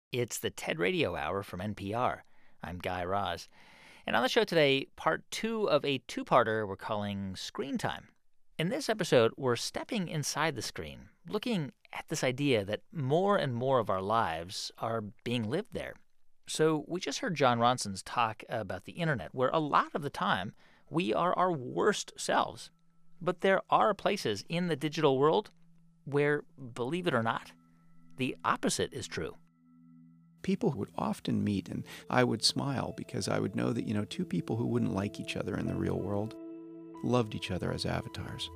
It's the TED Radio Hour from NPR. I'm Guy Raz. And on the show today, part two of a two-parter we're calling Screen Time. In this episode, we're stepping inside the screen, looking at this idea that more and more of our lives are being lived there. So we just heard Jon Ronson's talk about the internet, where a lot of the time we are our worst selves. But there are places in the digital world where, believe it or not, the opposite is true. People would often meet, and I would smile because I would know that, two people who wouldn't like each other in the real world loved each other as avatars.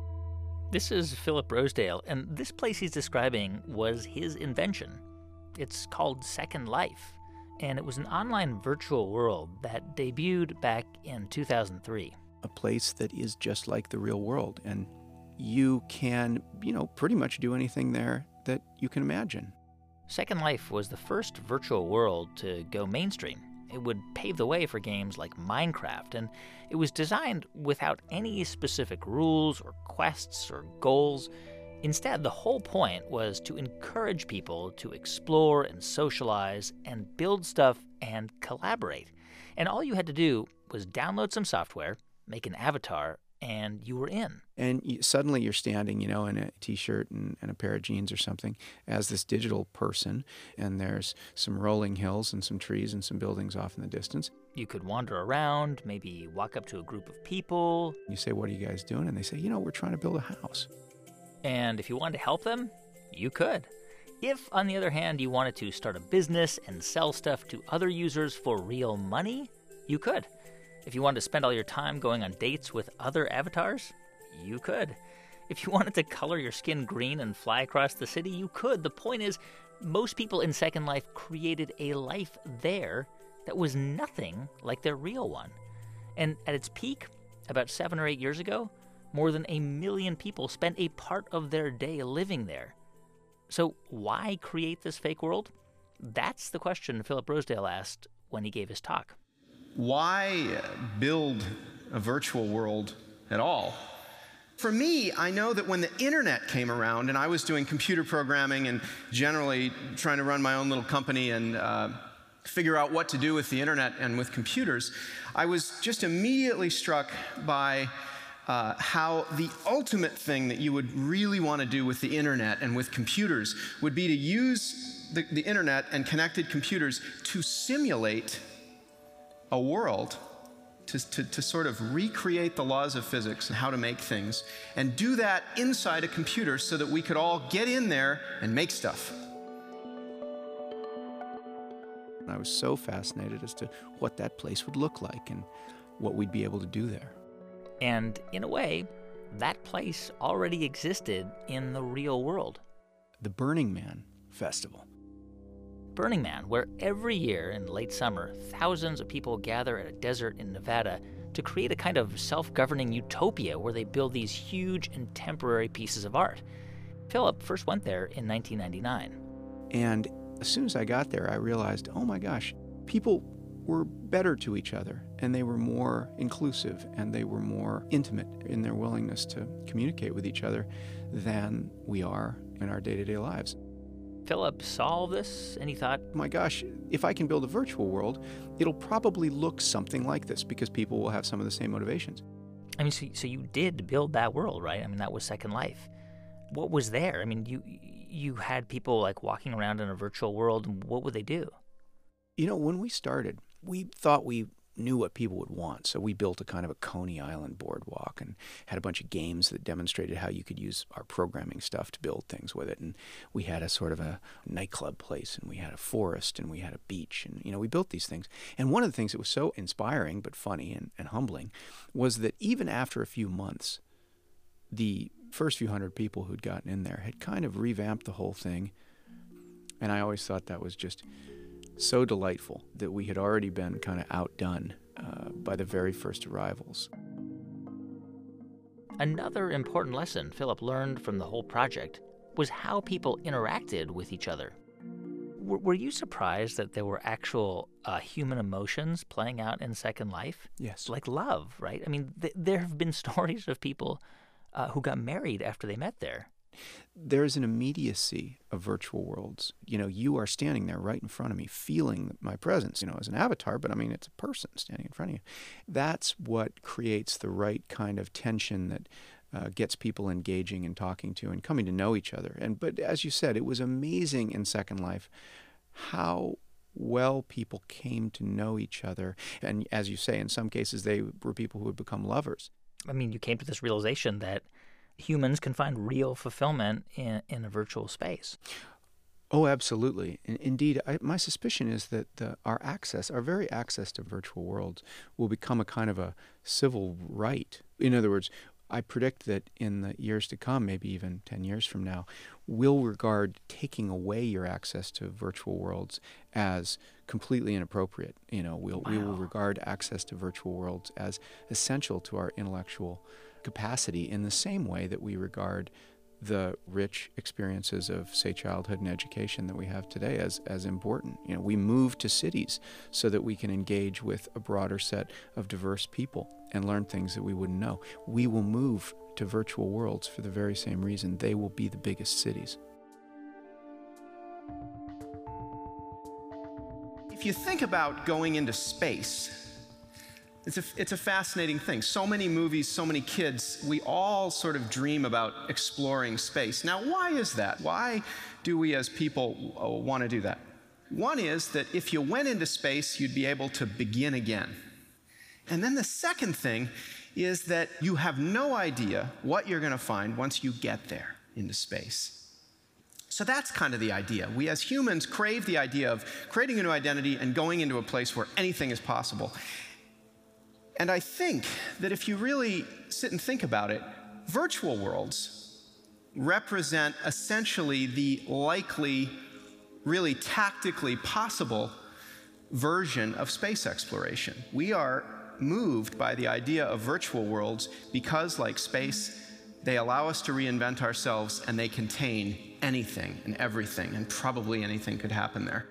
This is Philip Rosedale, and this place he's describing was his invention. It's called Second Life, and it was an online virtual world that debuted back in 2003. A place that is just like the real world, and you can, pretty much do anything there that you can imagine. Second Life was the first virtual world to go mainstream. It would pave the way for games like Minecraft, and it was designed without any specific rules or quests or goals. Instead, the whole point was to encourage people to explore and socialize and build stuff and collaborate. And all you had to do was download some software, make an avatar, and you were in. And suddenly you're standing, in a T-shirt and a pair of jeans or something as this digital person, and there's some rolling hills and some trees and some buildings off in the distance. You could wander around, maybe walk up to a group of people. You say, "What are you guys doing?" And they say, "We're trying to build a house." And if you wanted to help them, you could. If, on the other hand, you wanted to start a business and sell stuff to other users for real money, you could. If you wanted to spend all your time going on dates with other avatars, you could. If you wanted to color your skin green and fly across the city, you could. The point is, most people in Second Life created a life there that was nothing like their real one. And at its peak, about 7 or 8 years ago, more than 1 million people spent a part of their day living there. So why create this fake world? That's the question Philip Rosedale asked when he gave his talk. Why build a virtual world at all? For me, I know that when the internet came around and I was doing computer programming and generally trying to run my own little company and figure out what to do with the internet and with computers, I was just immediately struck by how the ultimate thing that you would really want to do with the internet and with computers would be to use the internet and connected computers to simulate a world, to sort of recreate the laws of physics and how to make things, and do that inside a computer so that we could all get in there and make stuff. I was so fascinated as to what that place would look like and what we'd be able to do there. And in a way, that place already existed in the real world. The Burning Man Festival. Burning Man, where every year in late summer, thousands of people gather at a desert in Nevada to create a kind of self-governing utopia where they build these huge and temporary pieces of art. Philip first went there in 1999. And as soon as I got there, I realized, oh my gosh, people were better to each other, and they were more inclusive, and they were more intimate in their willingness to communicate with each other than we are in our day-to-day lives. Philip saw all this, and he thought, my gosh, if I can build a virtual world, it'll probably look something like this because people will have some of the same motivations. I mean, so you did build that world, right? I mean, that was Second Life. What was there? I mean, you had people, like, walking around in a virtual world, and what would they do? When we started, we thought we knew what people would want. So we built a kind of a Coney Island boardwalk and had a bunch of games that demonstrated how you could use our programming stuff to build things with it. And we had a sort of a nightclub place, and we had a forest, and we had a beach. And, we built these things. And one of the things that was so inspiring but funny and humbling was that even after a few months, the first few hundred people who'd gotten in there had kind of revamped the whole thing. And I always thought that was just so delightful that we had already been kind of outdone by the very first arrivals. Another important lesson Philip learned from the whole project was how people interacted with each other. Were you surprised that there were actual human emotions playing out in Second Life? Yes. Like love, right? I mean, there have been stories of people who got married after they met there. there's an immediacy of virtual worlds. You are standing there right in front of me, feeling my presence, as an avatar, but I mean, it's a person standing in front of you. That's what creates the right kind of tension that gets people engaging and talking to and coming to know each other. But as you said, it was amazing in Second Life how well people came to know each other. And as you say, in some cases, they were people who had become lovers. I mean, you came to this realization that humans can find real fulfillment in a virtual space. Oh, absolutely. Indeed, my suspicion is that our very access to virtual worlds will become a kind of a civil right. In other words, I predict that in the years to come, maybe even 10 years from now, we'll regard taking away your access to virtual worlds as completely inappropriate. We will regard access to virtual worlds as essential to our intellectual capacity in the same way that we regard the rich experiences of, say, childhood and education that we have today as important. We move to cities so that we can engage with a broader set of diverse people and learn things that we wouldn't know. We will move to virtual worlds for the very same reason. They will be the biggest cities. If you think about going into space, it's a fascinating thing. So many movies, so many kids, we all sort of dream about exploring space. Now, why is that? Why do we as people want to do that? One is that if you went into space, you'd be able to begin again. And then the second thing is that you have no idea what you're going to find once you get there into space. So that's kind of the idea. We as humans crave the idea of creating a new identity and going into a place where anything is possible. And I think that if you really sit and think about it, virtual worlds represent essentially the likely, really tactically possible version of space exploration. We are moved by the idea of virtual worlds because, like space, they allow us to reinvent ourselves and they contain anything and everything, and probably anything could happen there.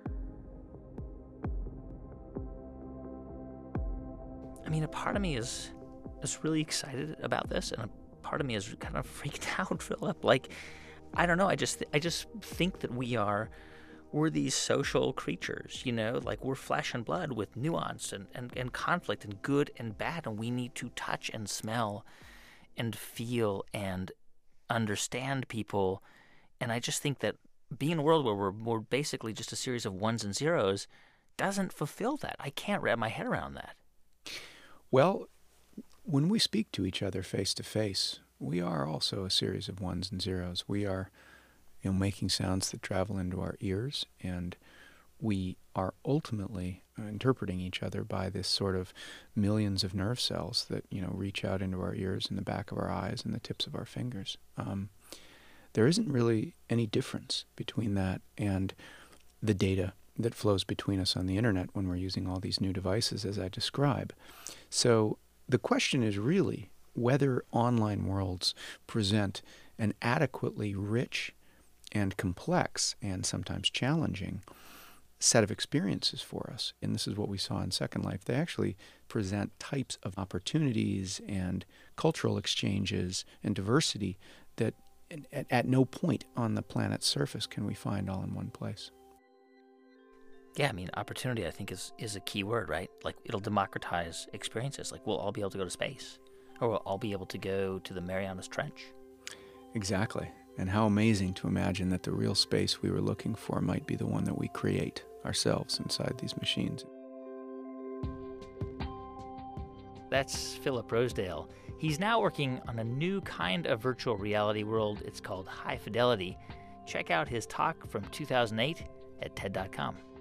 I mean, a part of me is really excited about this, and a part of me is kind of freaked out, Philip. Like, I don't know. I just think that we're these social creatures, like we're flesh and blood with nuance and conflict and good and bad, and we need to touch and smell and feel and understand people. And I just think that being in a world where we're basically just a series of ones and zeros doesn't fulfill that. I can't wrap my head around that. Well, when we speak to each other face to face, we are also a series of ones and zeros. We are, making sounds that travel into our ears, and we are ultimately interpreting each other by this sort of millions of nerve cells that, reach out into our ears and the back of our eyes and the tips of our fingers. There isn't really any difference between that and the data that flows between us on the internet when we're using all these new devices, as I describe. So the question is really whether online worlds present an adequately rich and complex and sometimes challenging set of experiences for us. And this is what we saw in Second Life. They actually present types of opportunities and cultural exchanges and diversity that at no point on the planet's surface can we find all in one place. Yeah, I mean, opportunity, I think, is a key word, right? Like, it'll democratize experiences. Like, we'll all be able to go to space, or we'll all be able to go to the Marianas Trench. Exactly. And how amazing to imagine that the real space we were looking for might be the one that we create ourselves inside these machines. That's Philip Rosedale. He's now working on a new kind of virtual reality world. It's called High Fidelity. Check out his talk from 2008 at TED.com.